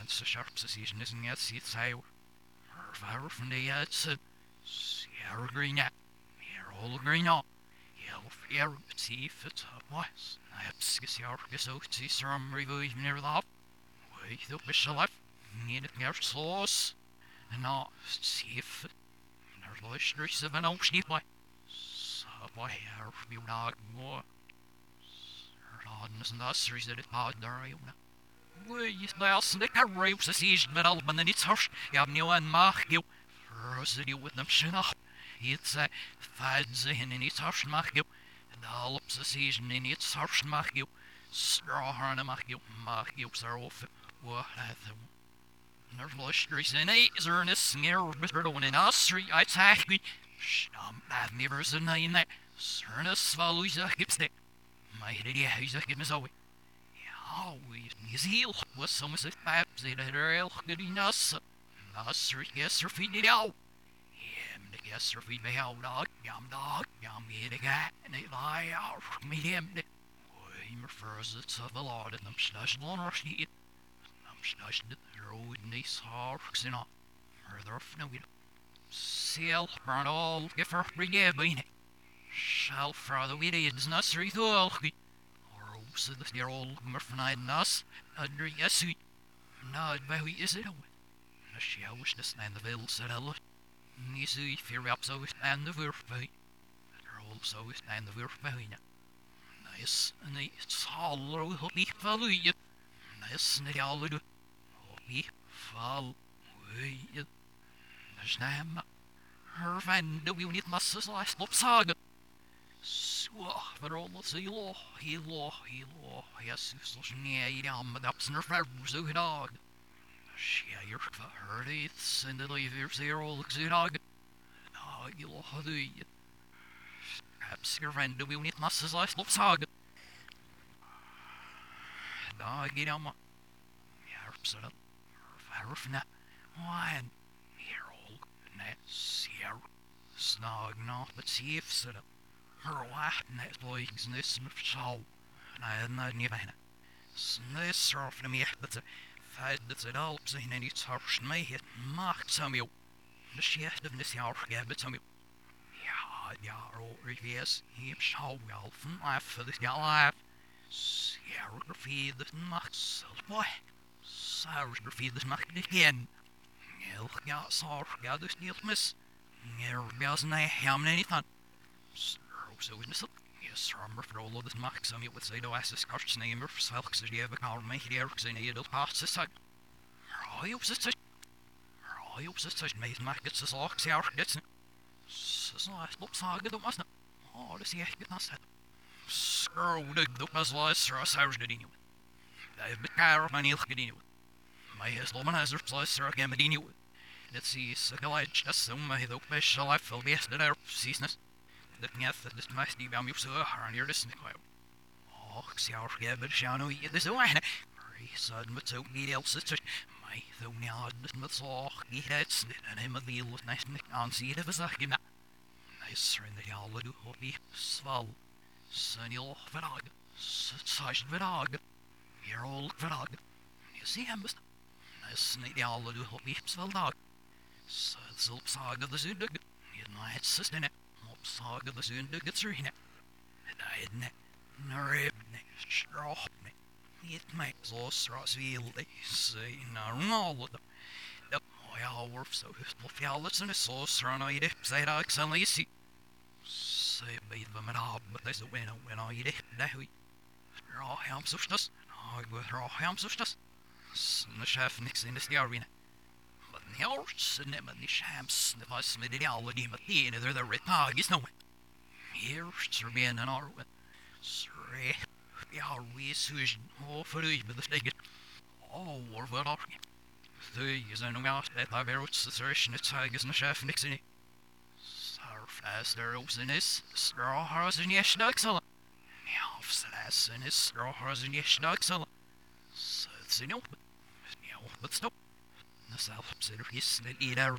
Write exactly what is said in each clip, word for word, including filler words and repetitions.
så sharp så sier nesten jeg sier seg Her from the outside, Sierra Green, All Green, Yellow see if it's a voice. I have Sierra so see some review near the hop. Wait, the wish life, need it near sauce. And now, see if there's the streets of an ocean boy. So, boy, here we not more. Hardness and the streets that it hard there. Wait, now, snick a rape, the siege, but I'll ban its harsh. You have no one mark you. First, you with them shin up. It's a fads in its harsh mark you. And all up the siege in its harsh mark you. Straw harna mark you, mark you, sir. What I thought. There's streets in eight, is earnest, near with her own in us, street, I attack me. Shum, I've never seen nine that. Cernus follows a gips there. My idiot, who's a gips away. Oh, his heel was some of the paps in a rail, good enough. Nasser, yes, or feed it out. Him, the yes, or feed me out, dog, yum, dog, yum, me the guy, and they lie out, me him. He refers it to the Lord, and I'm slushing on our sheet. I'm slushing it, the road, and these harks, and all. Further off, no, we don't. Sail, burn all, give her, bring it, bean it. Shall for the weedies, nursery, though. So the dear old Murphy Nas, under yes, not by who is it? A showers to stand the veil, said Ella. Nisi, fear up so and the verfay. They're also stand the verfay. Nice, and it's all holy follow you. Nice, and they all do. Holy fall, way. There's name. Her van, the unit must last lop saga. För alla sig law, he law, he law, yes, så snäg i amma dapsner färrs och idag. Tjejer för det, sen det lever sig rolls idag. Ja, jag law du. Kapsker vände vi unit massas av sloppsag. Dag i amma. Järpsar det. Färfna. Wan. Herol. Näs. Jär. Snagna, but see if så det. Her laugh next boys this so I had not even this off to me that's a fad that's it all in any harsh may hit mark some you the shit of this hour yeah but some you yeah yeah or yes he so well from life for this guy life yeah feed this max boy sorry feed this max again yeah yeah sorry yeah this deal miss yeah doesn't have anything. So in this yes, armor for all of this max on it with say no asses carts name or selks as you ever call me here because I need it past this side. I hope it's I hope it's made markets as locks here gets it. So I look saga that wasn't. Oh, this yeah, get that set. Screw the the as last or Cyrus did you. I've been car of money look at you. My his woman has her plus or again medini. Let's see, Sagalite just some my the special life will be yesterday seasoness. The knife that this must be I'm used to her near this nickel. Oh, see how yeah, but shall know you this one. Very sudden, but so me else it's my though now this must all he had snit and him a deal with nice nick on see it as a him. Nice in the all do be swell. Sunny old dog. Such a dog. Your old dog. You see him, but nice in the all do be swell dog. So it's all saga the zoo dog. You know it's sister. Saga the soon to get through it. And I had neck, rib neck, straw neck. It makes all straws feel they say, no, all of them. The boy all worth so his fowlets and a sauce run I eat it, say I excellently see. Say, bathe them at all, but there's a winner when I eat it, now we draw hams of us, I go draw hams of us. And the chef next in the arena. The horse and them and the shams, the fuss with the owl, the matin, they're the red dog, is no one. Here's Sir Ben and our Sir, the always Susan, oh, for the but the steak. Oh, or what are you? The is a no out that I've ever the search and the tigers and the chef next in it. Surf as there was in this straw horse and yes, ducks all. Now, sass and his straw horse and yes, ducks all. So it's in open. Now, but stop. The self said he's the eater.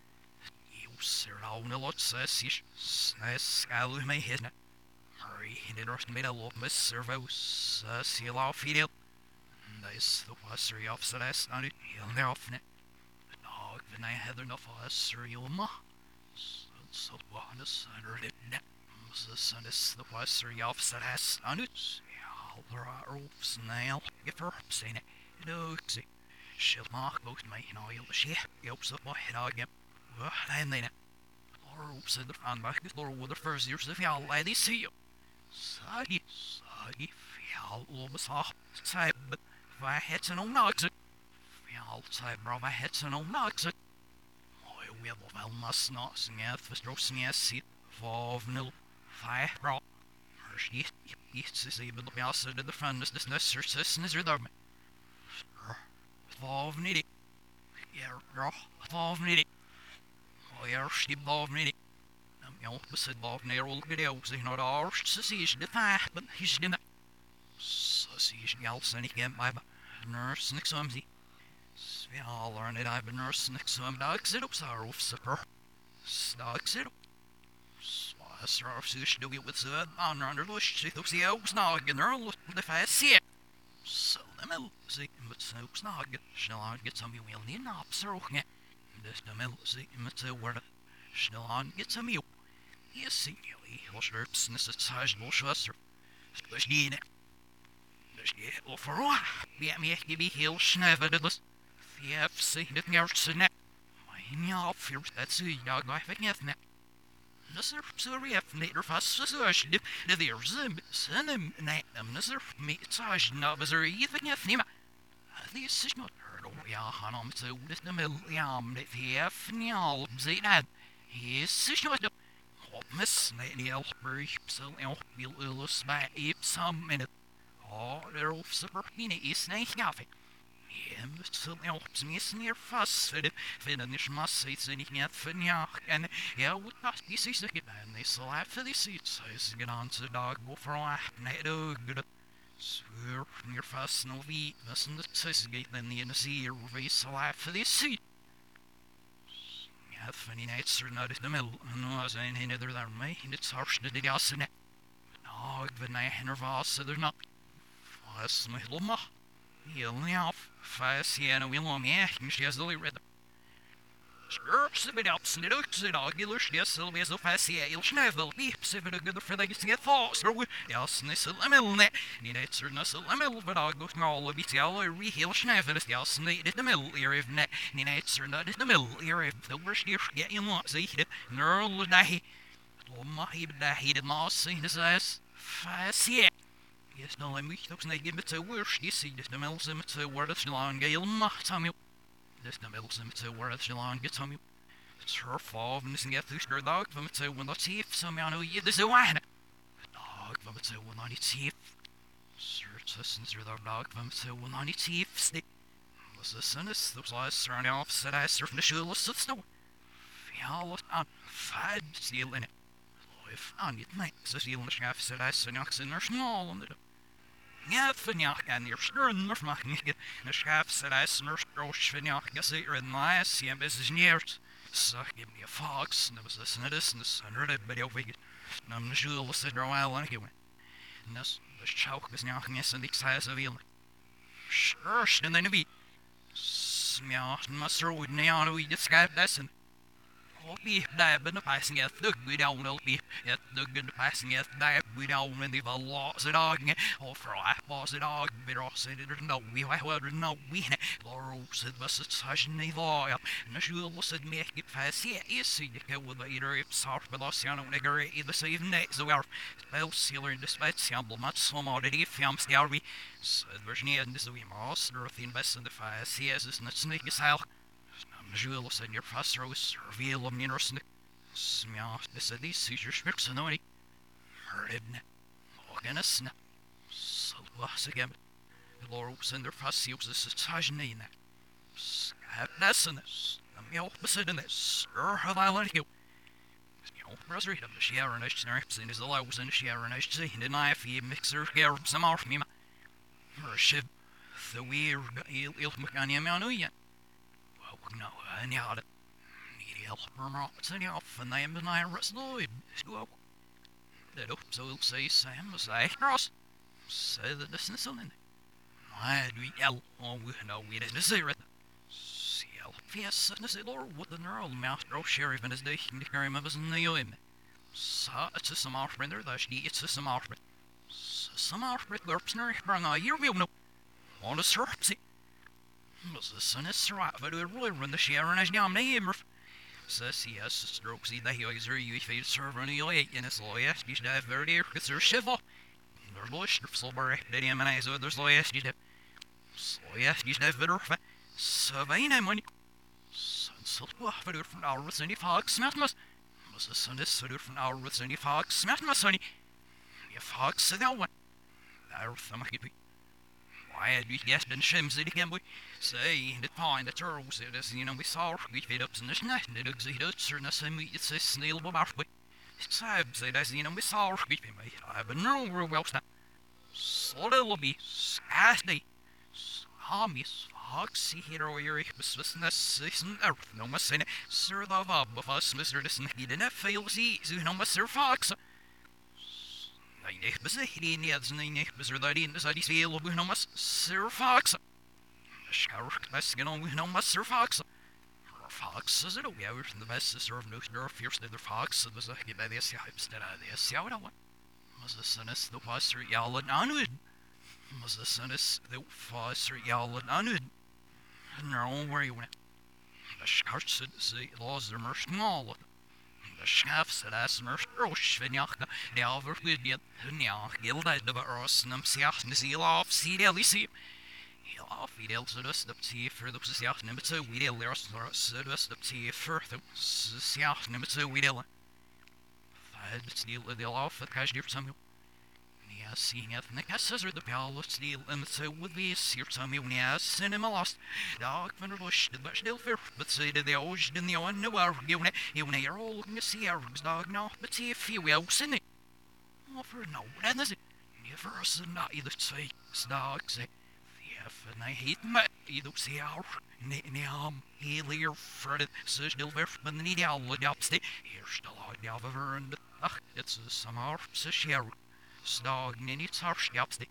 You sir, all the lot says he's scale with my head. Hurry, he did rust made a lot, Miss Servos, seal off, he did. nice the wasser off so that's not it. He'll never off it. Dog, then I had enough wasser, you'll ma. So, what is under it? The sun is the wasser off so that's not it. There are roofs now, if her seen it. No, see. She'll mark both my and oil, she helps up my head again. Well, and then it. Roofs in the front back, the Lord with the first years of y'all, lady, see you. Saggy, saggy, y'all almost off. Say, but if I had to know knocks it. Y'all say, bro, I had to know knocks it. I will, well, must not sing out for stroking a seat. Five nil, five, bro. She is able to be outside of the front, this necessary system is reserved. Five nitty. Yeah, bro, five nitty. Oh, yeah, she five nitty. I'm opposite of narrow videos, you know, the arch secession, the fact, but he's in the secession, y'all send again by nurse next Sunday. We all learned it, I've been nurse next Sunday, dogs it up, sorrow, supper. Dogs it up. So I should do it with the honor under the wish, if the elves nog in their look, if I see it. So the mill, see, but so snog, shall I get some you will need up, sir, okay? This the mill, see, but so where the shall I get some you. Yes, see, you will sharps, and this is size, will shusser. Especially in it. There's get all for a while. Be at me, give me hill, schnever, did this. If you have seen it, near to net. My y'all fears that's who y'all go for nothing. Nasser sorry if later fast such the there's a sinem night them nasser me such no bizarre even if nima this is not heard of ya hanam so this the mill yam if he have nyal say that he is not hop miss nail very so el will illus by if some minute oh there of super mini is nice nothing. Ja, så helps me near fast for the finish my seats and you can't finish and yeah, what not this is again and they still have for the seats so it's get on to dog go for a night oh good swear near fast no V listen to this gate then the N C we still have for the seat. Yeah, funny nights are not in the middle and no I was in either than me and it's harsh to the gas in it. No, but I nervous so there's not fast my little ma. Heel now, fast, yeah, no, we long, yeah, she has the rhythm. Stirps a bit up, and it looks at ocular, yes, so be so fast, yeah, you'll schnevel, beeps, if it a good for the to get fast, or yes, and it's a lemon net, need it, sir, no, so lemon, but I'll go to all of it, I'll re-heal schnevel, yes, and it the middle ear of net, need it, sir, not in the middle ear of the worst ear, get you want, see it, nerl, die, oh, my, die, he did not see his ass, fast, yeah. Yes, no, I'm weak, those naked bits of worse. You see, this the middle cemetery where it's long, Gale, ma, Samuel. This the middle cemetery where it's long, get Samuel. It's her fault, and this and get through her dog from it, so when I see if some know you, this is wine. Dog from it, so when I see if. Sir, sisters are the dog from it, so when I see if. Stick. Was the son is those last surrounding off, said I surf the shoeless of snow. Fial on, fad, seal in it. If on it night, so seal in the schaff, said I, so knocks in her small on the. Ja, vanjacht en hier sturen of mag niet. De schaap zet hij snurst roos vanjacht. Ja, zeker in mij, zie hem is niet. Zag give me a fox, and there was this and this and this and that, but you'll figure. And I'm sure we'll sit there a while and give it. And this, the choke is now yes and the size of you. Sure, and then be. Smell, must road now, we describe this and. Be dive in the passing at the good old be at the good passing at dive without many the laws at dog or for I was it dog but all said it no we would no we Laurel said was such a loyal and the shul said me get fast yeah you see the with the eater if soft but lost on nigger either save next so our spell sealer in the spite sample much some already film scary said Virginia and this we must or the invest in the fast yes it's not sneaky style. Jules and your pastor was reveal of Ninos. Smell, this is these seizures, Schmicks and Noni. Heard it, walking a snap. So was again. The Lord was in their pastor, was a such name that. Scap this and this. The meal beside in this. Sir, have I let you? You know, brother, of the share and I snarps in his lows and the share and I see, and I fee mixer, gear some off me. Her ship, the weird, ill, ill, mechanium, I know yet. No, I need it. Need help from rockets and off, and they am the Iris Lloyd. So, that up, so say Sam was I cross. Say the distance on it. I do yell. Oh, we know we didn't say it. Ciel, yes, and say, Lord, what the neural mouth, oh, sheriff, and his day, and the carry members in the oim. Sa, it's a some offering there, that's the, it's a some offering. Some offering, Gerpsner, bring a year, we'll know. On the surpsy. Was the son is right, but we really run the share and as young neighbor. Says yes, strokes the highs are you feel server in your eight in his lawyer, you should have very dear, it's her shivel. Their bush, silver, the M and I's others lawyers, you have. So yes, you should have better. Savannah money. Sunset waffle from our with any fox, Smatmas. Was the son is sort from our with any fox, Smatmas, honey. Your fox said that one. There, some hippie. Why, you guessed and shims it again, boy. Say, the pine, the turtles, it is, you know, we saw, we fed up in this night, and it exceeded, certain as I meet, it's a snail of our way. It's sad, say, as you know, we saw, we fed me. I've been no real well snap. So little be, scarcely. Hamis, foxy hero, your business, season, earth, no more sin, sir, the vob of us, Mister Listen, he didn't fail, see, you know, Mister Fox. Ik bezig die niet, nee, bezig dat in de zadie veel op genomen Sir Fox. Scherk, best genomen genomen Sir Fox. Fox is it a weird the best sister of no nerve fierce the Fox was a give by the hypes that I the shout out. Was the son is the pastor yell and onward. Was the son is the pastor yell and onward. No, where you went. The shark said the laws are more small. The schafs het as mer roos vinjaka, de overgoedje, ja, gilde de baros, nam siach, de ziel af, zie de lisie. Heel af, wie deel ze dus, dat zie voor de siach, neem het zo, wie deel leers, ze dus, dat zie voor de siach, neem het zo, wie deel. Het stiel deel af, het krijg je samen. Ja, seeing it, the casses are the pal of steel, and so would be a sear some yeah, cinema lost. Dog van der bush, the bush still fair, but say to the ocean in the one no hour, you know, you know, you're all looking to see our dog now, but see if you will, in it. Oh, for no, and is it? Never us and not either say, dog say, if and I hate my either see our, neam, healer, fretted, so still fair, but the need all look up, stay, here's still all the other, and ach, it's a summer, so share. Stag in its harsh yapsty.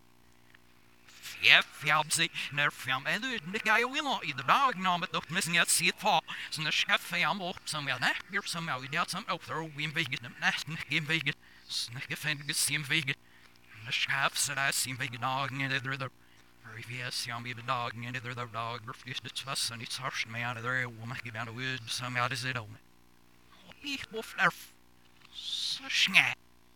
Fjef yapsty, near fam edu, the guy will not eat the dog nom at the missing at see it fall. So the chef fam or somewhere there, you're somehow without some outthrow, we invaded them, nasty game vegan, snick offended, seem vegan. The chef said I seem vegan dog and either the previous young baby dog and either the dog refused its fuss and its harsh me out of there, woman give out a wood, somehow does it own. Beef wolf nerf. So snap.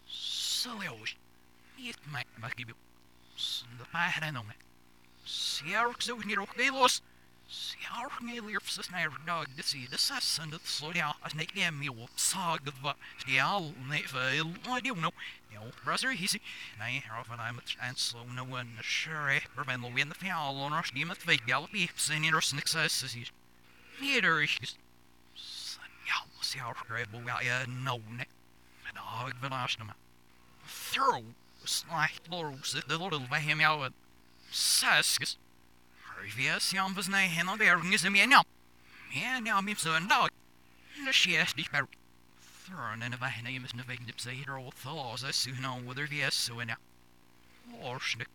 So ocean. It might make you the pie and on it. See our so near okay loss. See our nearly of the snare dog to see the sass and the slow down as they gave me what saw good what the all never I don't know. You know, brother, he see. I often I'm a chance so no one sure prevent the wind the foul on our scheme at fake gallopy, sending our success as he's neither is. Yeah, see our grable, yeah, no neck. The dog, the last of them. Throw. Slacht loos the little by him out. Saskis. Previous young was nay hen on bearing is a me now. Yeah, now me so and dog. The shears dich bear. Thorn and if I name is no vacant say it all thaws as soon on whether the s so now. Or schnick.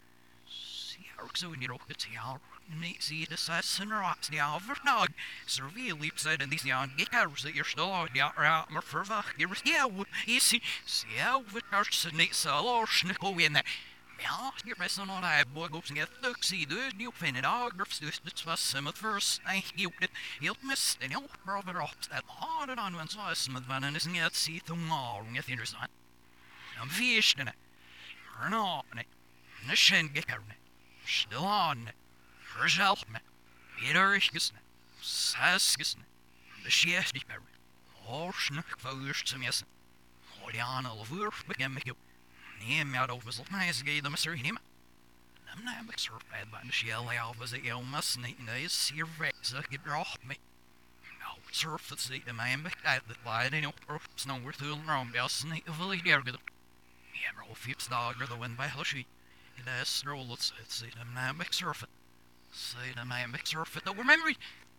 See how so in your rocket see how neat see the sass and rocks the over dog. Survey leaps out and these young get hours that you're still out the out more for the here is yeah, you see, see how the arch and neat so or schnickle in there. Ja, you're messing on I boy goes and get look see the new fin dog grips this was some at first. I you it you'll miss and you'll brother off that hard on when so smooth van and isn't yet see tomorrow in the understand. I'm fish in it. Turn on it. The shin get out. Still on it. Herself me. Peter is gisne. Sass gisne. The shears dich bear. Or schnuck fowers to messen. Hodian all wurf begin me. Neem out over the nice gay the mystery him. I'm not a surfed by the shell out was the illness and the sear race that get off me. No, surf the sea the man at the light and no snow were through around the snake of the dear good. Yeah, roll fifth dog or the wind by Hushy. It has stroll let's say the man make surf it. Say the man make surf it, though remember.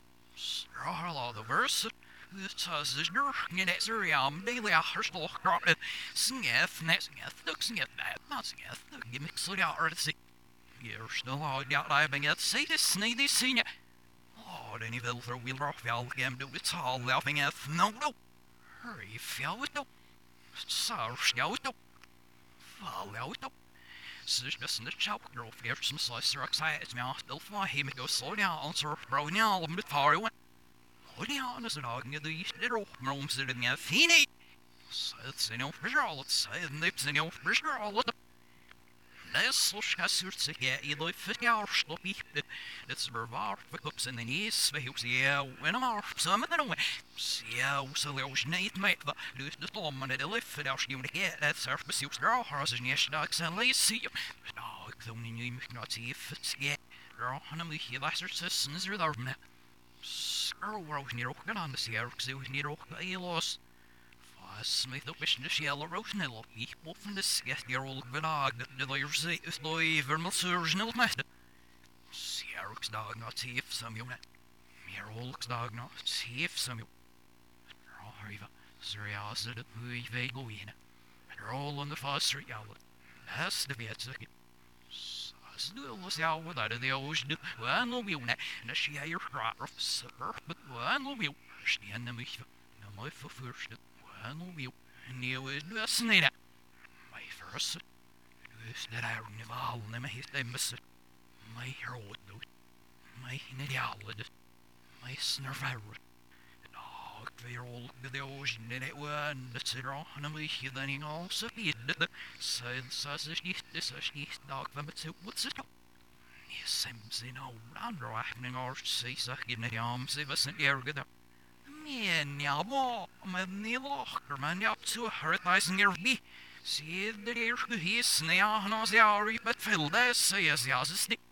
Straw all the verse. This is your net seriam daily after still crowded. Sniff, net sniff, look sniff that, not sniff, look, you mix it out or see. Eerst de laag, ja, daar ben je het zei, de snee, die zie je. Oh, dan je wil er weer af, wel, hem doe het al, laughing at, no, no. Hurry, fjouw het op. Zo, sjouw het op. Val, jou het op. Sus just in the chop, girl, fierce some slice or excited me, still fly him go slow down, sir, bro, now, I'm the far away. Hold down as a dog, you the little rooms in the fini. Says, you know, for sure, let's say, and lips, you know, for sure, all the Nesselsch has zich ja, je loopt voor jou sloppy. Het is verwaar, verkoopt in de neus, we hoeven ja, en maar samen dan. Ja, zo leuk niet mee, dus de stom en de lift voor jou nieuwe ja, dat surf bezoek draw, als je niet dag zijn lees zie je. Nou, ik wil niet nu nog zien if it's ja. Draw, en dan moet je luister zussen, is er daar met. Skur, waar ook niet ook gedaan, dus ja, ik zou niet ook bij je los. Smith op is de schelle roosnel. Ik boven de schest hier al bedaagd. De leer zee is looi vermel surgenel met. Sierks dag not see some you net. Meer olks dag not see some you. Arriva. Serious dat we weet go in. Roll on the foster jou. That's the best of it. As do was jou without the ocean. One will be net. And she had your crack of supper. But one will be. Stand the mich. No my for first. En wie nieuw is dus niet. Mijn verse. Dus dat hij niet wel niet meer heeft missen. Mijn rood doet. Mijn niet alle dus. Mijn snerver. Nou, ik weet al dat de ocean niet waan. Dat ze er al een beetje dan in al zo vierde. Zij dat is niet, dat is niet. Nou, ik ben met zo wat ze doen. Je sims in al aanraking als ze zeg je niet aan. Ze was niet erg dat. Men, ja, bo, men niet lacher, men ja, zo hurtijzen er bij. Zie de eerste hies, nee, ja, en als ja, riep het veel, dat is ja, ja, ze is niet.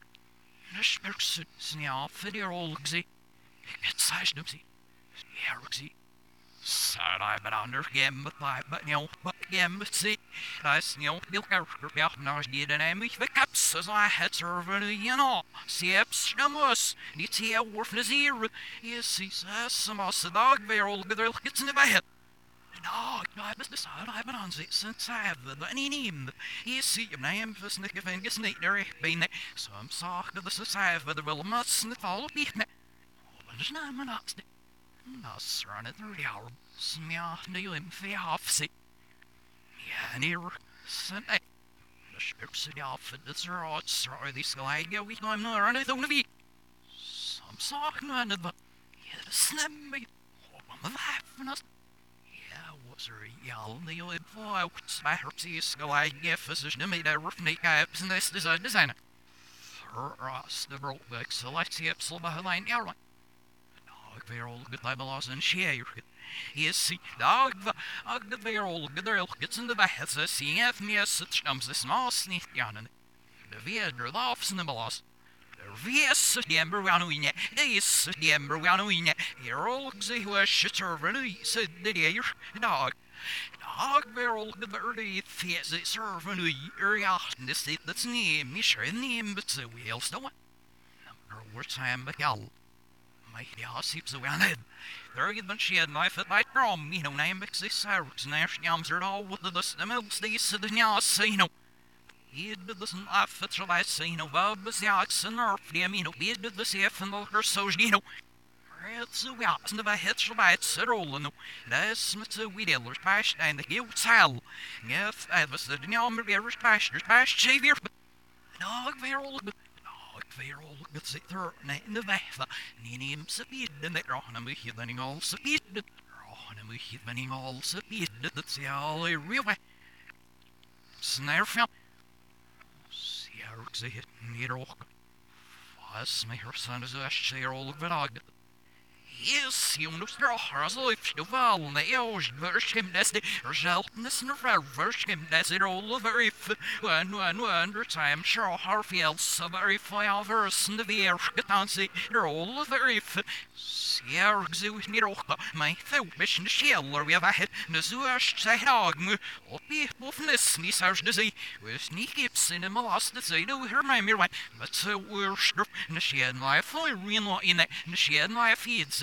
De sperkse, ja, voor die rol, ik zie. Het zei ze, zie. Ja, ik zie. Said I but under him, but I, but no, but him, but see. I sneel, Bill Kerker, ja, nou is die de naam, ik verkaps, as I had served, you know. Sieps, namus, niet hier, worf de zier. Yes, he says, some of the dog, weer al gedrul, gets in de bed. No, no, I was decided I been on it since I have the any name. Yes, see, your name was Nick of Angus Nader, been some sock of the society, but the will must and follow me. But it's not my nuts. Nas run it through the hour. Smia, Neil, and Fiaf, see. Yeah, near Sunday. The ships of the outfit, it's a rod, sorry, this guy, go, we know I'm not running, don't be. Some sock, none of the. Yeah, the slim, me. Oh, I'm laughing us. Yeah, was there a yell, Neil, and boy, what's my heart, see, this guy, yeah, physician, and made a rough neck abs, and this design designer. For us, the broke back, so let's see, it's behind the airline. Ik weer al goed bij belas en scheer. Je ziet dag de ag de weer al gedrul gets in de weg ze zien ef meer zit stams de smaas niet janen. De weer de laughs in de belas. De weer zit die ember gaan hoe je. De is die ember gaan hoe je. Hier al ze hoe shitter van zit de hier. Dag. Dag weer al gedrul die fees ze serven hoe er ja. Dit is dat niet mischer niet met ze wel staan. Nou, wordt zijn bekal. My house heaps around it. There you'd been shed life at my drum, you know, name mix this sarks, and there's yams are all with the dust, the milks, these, the yas, you know. He'd be this and laugh at the last, you know, Bob is the ox and nerf, you know, be the safe and the her so, you know. It's a yachts and the hits the bites at all, you know. That's not a wee dealer's pash, and the guilt hell. If I was the yam, there's pastures, pash, shave your. Dog, they're all good. Ik weer al het zit er in de weg. Nee, neem ze bieden. Ik raak een beetje dan ik al ze bieden. Ik raak een beetje dan ik al ze bieden. Dat is al een real. Snerf. Zie ik zeg het niet ook. Was mijn hersen is echt zeer al bedaagd. Yes, you know, as if you fall, the ocean version him, that's the resultness and the version that's it all very one, one, one, time, sure, Harfield, so very fire verse in the beer, get on, see, they're all very Sierra Zoo, Nero, my thought mission, shell, or we have a head, the Zoosh, say, dog, or people from this, me search the sea, with sneaky in the mollusk, that say, no, her my mirror, but so we're strip, and the shed life, fully real in it, and the shed life feeds it.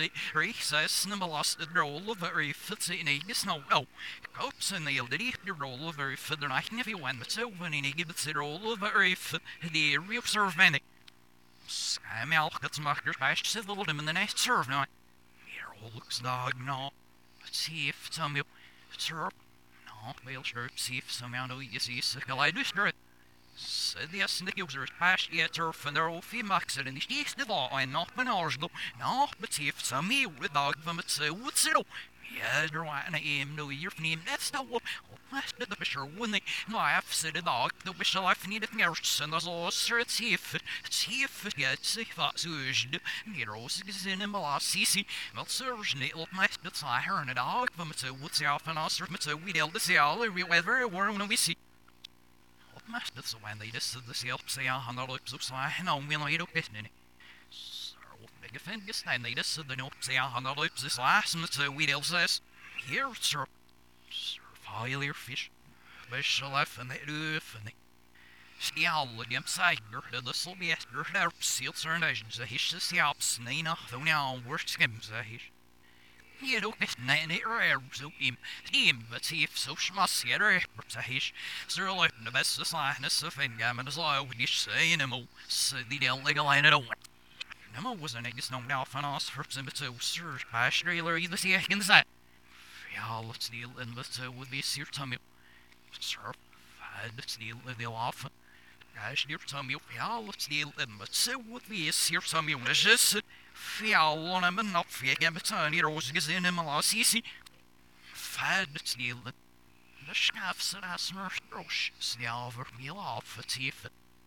the recess and the mollusted roll of a reef that's in a snow. Oh, copes and the elderly, the roll of a reef, the night if you went, but so when he gives the roll of a reef, the reobserve many. Sky milk, that's markers, bashed, said little dim in the next serve now. Here all looks dog, no. Let's see if some you serve. No, we'll sure see if some you you see, sickle I do stir. Said the snake users past yet turf and their old feemax and the east of all and not bananas though. No, but see if some me with dog from it say what's it? Yeah, there wasn't a aim no year for him. That's the one. Last of the fisher when they no I've said the dog the wish life needed nurse and there's all sir see if it see if it gets if that's used. Heroes is in him last C C. Well serves little my that's I heard a dog from it so what's off and us from it so we dealt the see all every weather when we see. Master så when they just the self say a hundred lips of sly and on will eat up it in it. So big offend just and they just the no say a hundred lips this last and so we deal says here sir sir file fish special life and they do and they see all the game side the little bit der seal certain agents the hish the scalps nina though now worst skims the hish. You know, it's not any rare, so him, him, but see if so smash get her, perhaps, Sir Lip, the best of slyness of Fingam and his law, would you say, Nemo, said the del legal line at all. Nemo was an egg snow now, and us for some so, Sir, Pash, trailer, either see a inside. Yeah, let's deal and let's uh, would be Sir Tommy. Sir, let's deal with the off. Pash, dear Tommy, yeah, let's deal and let's uh, would be Sir Tommy, was just. Fjall on him and not fake but turn your roses in him a lot easy. Fad steal the scaffs and as nurse rush, snalver meal off a teeth.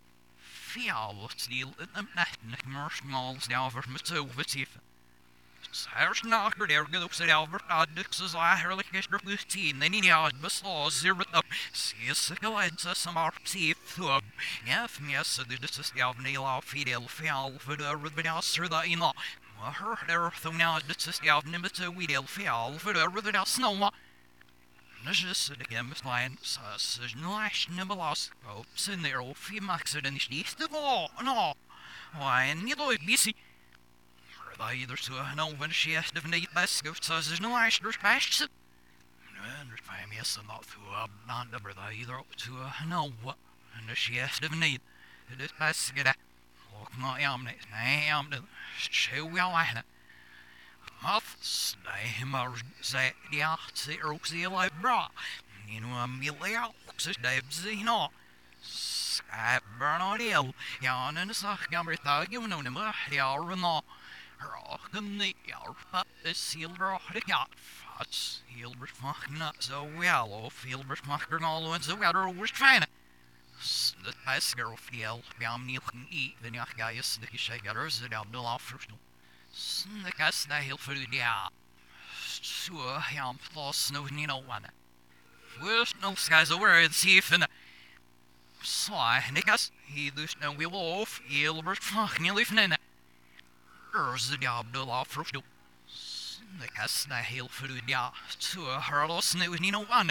Fjall steal in them net nurse malls now over Matova teeth. Sires knocker there goes at Albert Oddix as I hurley get her fifteen, then he out beslaw zero up. See a sickle and some arp see thub. Yes, yes, this is the Alvnail off Fidel Fial for the Rubidas or the Ina. Her there, though now this is the Alvnimita Weedel Fial for the Rubidas Snow. This is the game of lion, sausage, lash, nibbalos, hopes in their old femax and east of all, no. Why, and you know it busy. Either to a no when she has to need best of sausage no ash there's pashed it. And there's five yes and not to a non number either to a no what and she has to need it is best get a look not yam I am the show well I had Muff stay mars say yeah see roxy like bra you know a meal out such dabs you know I burn on the hill yan and the sock gamber thug you know them yeah or not. Rocken the yarpa is silver the cat fats Hilbert not so well of Hilbert Macher all ones the weather was trying the best girl feel beyond milk and eat the young guy is the shakers that out the law first the cast the hill for the yeah so I'm plus no you know one worst no skies over and see if in sly nickas he loosed no wheel off Hilbert fucking leaving in it. Ers the job the law first. The cast the hill for the yeah to a hurlos and it was no one.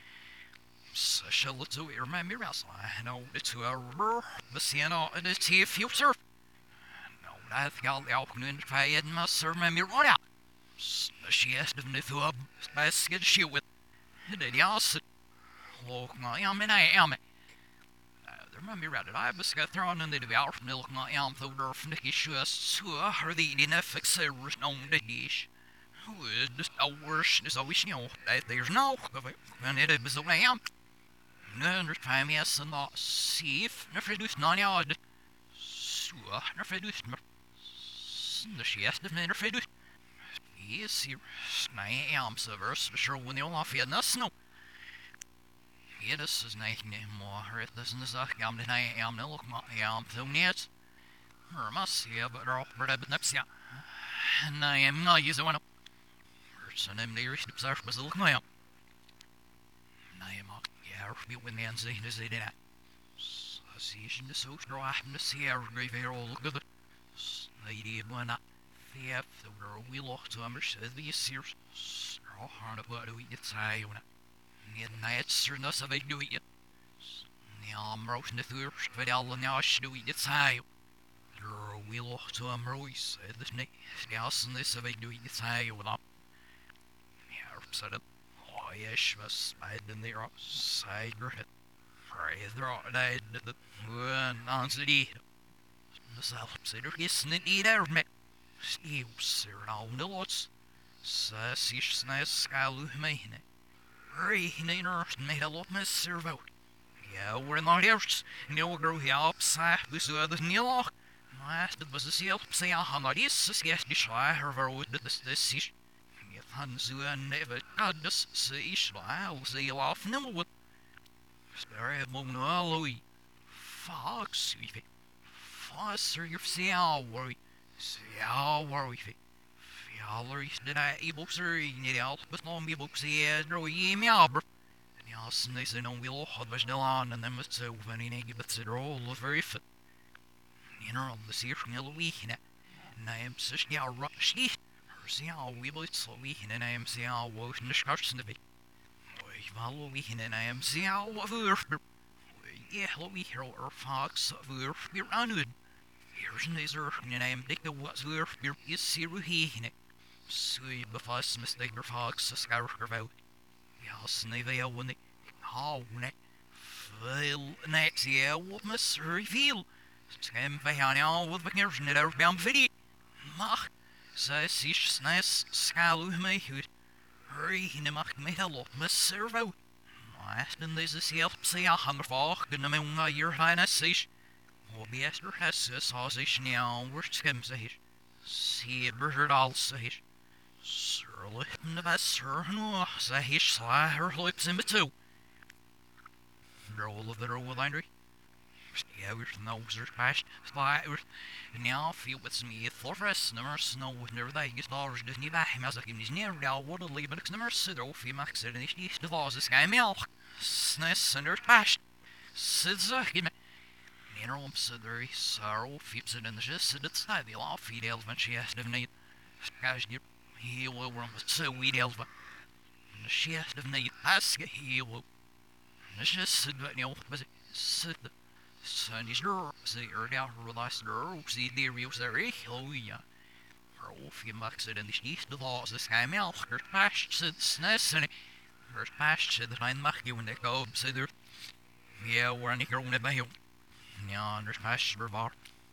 So shall it to remember wrestling. No, it's a rubber, the sienna and it's here future. No, that's got the afternoon to pay it must remember what out. She has to be through a basket shoot with the yas. Look, I am and I am. Remember right I was got thrown in the devour milk my arm though der fnicky shoes to her the enough exerus on the dish. Who is this worse is always you know that there's no when it is away am. No time yes and not see if never do none odd. So never do the she has to never do. Yes, here I am so verse sure when you'll off yet no snow. Ja, das ist nicht more. Das ist eine Sache, die ich am Look am Film jetzt. Er muss ja, aber auch bei der Benepsia. Und ich am nicht so eine. So nimm die richtige Besuch, was look mal. Ich mag ja, ich will wenn sie sehen, dass sie den. Sie ist in der Suche, ich bin das hier, ich will all good. Lady, when I the the girl we look to understand the series. Oh, hard about we get say when night cernas of a do it. The arm roast the thirst, but all the now should we get say. er wil to am rois, this ne, sjassen this of a do you say with up. Ja, said it. Oh, yes, was I didn't there, side it. Pray, there are died the one answer the self consider yes, need er me. Steve, sir, all the lots. Sassish snass, scalu me. Reinator made a lot miss servo. Ja, we're not here. No grow here upside this other nil. Last it was a seal, say a hundred is yes, the shy her road this this ish. If Hansu and never got this say shy, will say off no wood. Spare a moment, Louis. Fox, if it. Foster your see how worry. See how worry. Fjallers did I able sir, you know, but no me books here, no ye me aber. Yes, they say no will hot was still on, and then was so funny naked, but said all was very fit. You know, the seer from the week, and I am such a rush. Her see how we both so weak, and I am see how was in the scarce in the big. We follow weak, and I am see how of earth. Yeah, hello, we hear our fox of earth, we're on it. Here's an earth, and I am dick the what's earth, you're is zero he in it. Sui befast mistake your fox, a scour out. Yes, and they veil when they. Oh, ne. Fail next year, what must reveal? Scam behind all with the gears in it out bound video. Mach, says sich snass, scalu me hood. Hurry, in the mach me hello, miss servo. Last and there's a self say a hunger falk, and the moon a year high as sich. Will be Esther has a sausage now, we're skims a hitch. See a bird all say. Surely, the best sir, no, say he sly her lips in between. Roll of the roll of Landry. Yeah, we're nose are past, sly, and now feel with me for us, never snow with never they get dollars, doesn't he back him as a game is near now, what a leave, but it's never sit off him, accident, he's the laws, this guy milk. Sness and earth past. Sids a him. Mineral subsidiary, sorrow, feeps it in the shit, sit outside the law, feed elephant, she has to need. Guys, you. He will run with so we dealt with. The shit of need, ask a he will. The shit said that no, but it said the Sunny's door, say, or down her last door, see the real sorry, oh yeah. Her wolf, you mucks it in the sheath, the laws, the sky milk, her past said sness, and her past said that I'm lucky when they go, said there. Yeah, we're on the grown about him. Yeah, there's past revolver.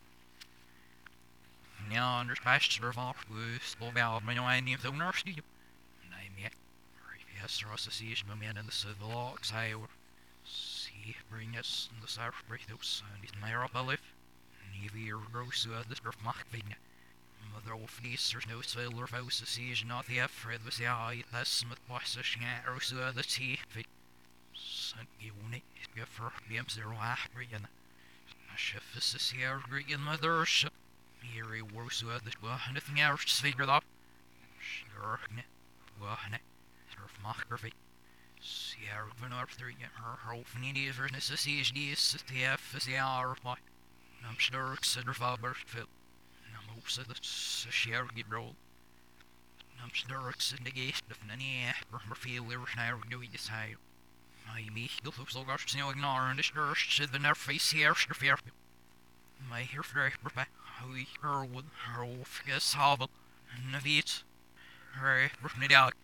Ja, there's past revolver, we still about my own name, so nurse you. Name yet. Yes, there was a siege man in the civil logs, I were. See, bring us in the south, break those, and it's my up a lift. Navy or gross, uh, this birth mock thing. Mother of these, there's no sailor house, the siege, not the afraid was the eye, that's smith boss, a shat, or so the tea. Sent you on it, if for B M zero, ah, Brian. A ship is the Sierra Green mother ship. Here he works with this one, anything else to figure out. Sure, ne, well, ne, surf mockery. Sierra Van Arthur, her whole finity of her necessity is the F is the hour, why. I'm sure it's a father, Phil. I'm also the Sierra get roll. I'm sure it's in the gate of any or feel we were now doing this high. I mean, you'll so gosh, no ignoring this nurse, said the nerve face here, fear. My hair for a we her with her wolf guess hobble, and the feet, her ripping it out.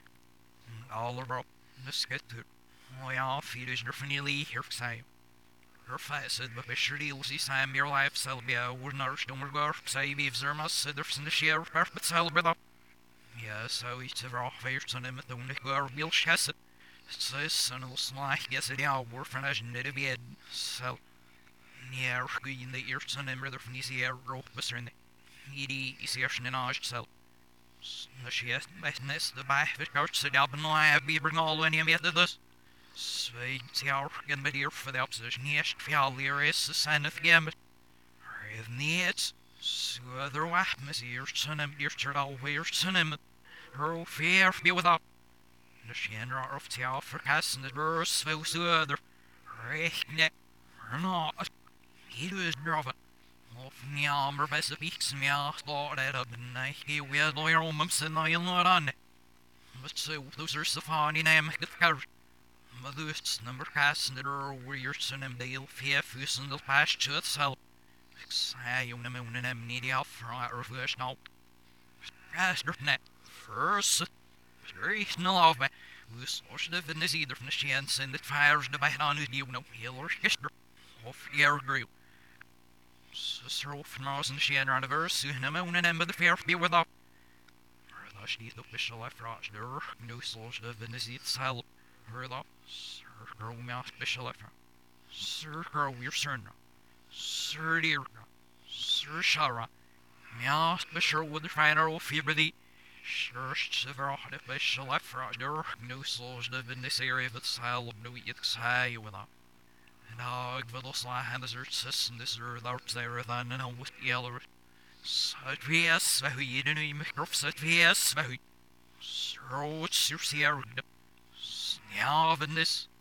All about this get to why all feet is definitely here for say. Her face said, but be sure you'll see some your life, Selbia, would nurse, don't regard, say, we've Zerma, said there's in the share, but Selbia. Yes, so it's a raw face on him at the window, or Bill Chesset. Says son of a slack, yes, it out, we're from a knit of bed, so. Yeah, in the ears on him rather from these air rope was in the needy easiertion in Osh cell. The shit, business, the back of it carts, the album live, be bring all any of this. Sweet, see how again, but here for the opposition, yes, Fialiris, the sign of the gambit. Raven the hits, so other wah, Miss ears, son of your shirt all wears, son of her fear, be without. The shanner of the alpha cast and the burst, fell to other. Recht, or not. He was drove it. Off the armor, best of weeks, me ass, thought that up, and I gave we had lawyer on months and I not on it. But so, those are so funny name, get the courage. Mother's number cast and the door where your son and Dale, Fief, who's in the past to itself. Say on the moon and I'm needy off for our first now. Faster than that. First, very no off me. We source the fitness either from the chance and the fires the bite on you know, hill or history. Off your grill. Sister of Nose and Shan around the verse, and the moon and ember the fair be without. Thus, the official I frost there, no source the fitness eat sal. Her though, Sir Girl, my special effort. Sir Girl, your son. Sir dear, Sir Shara. Meow, special with the finer of fever thee. Sure, shiver the special I frost there, no souls live in this area of the sal of no yet say without. And og vil oss la hennes urtsessen this earth out there than and on with yellow. Such ves, vahui, den i mikrof, such ves, vahui. So it's your seer. Snav in this.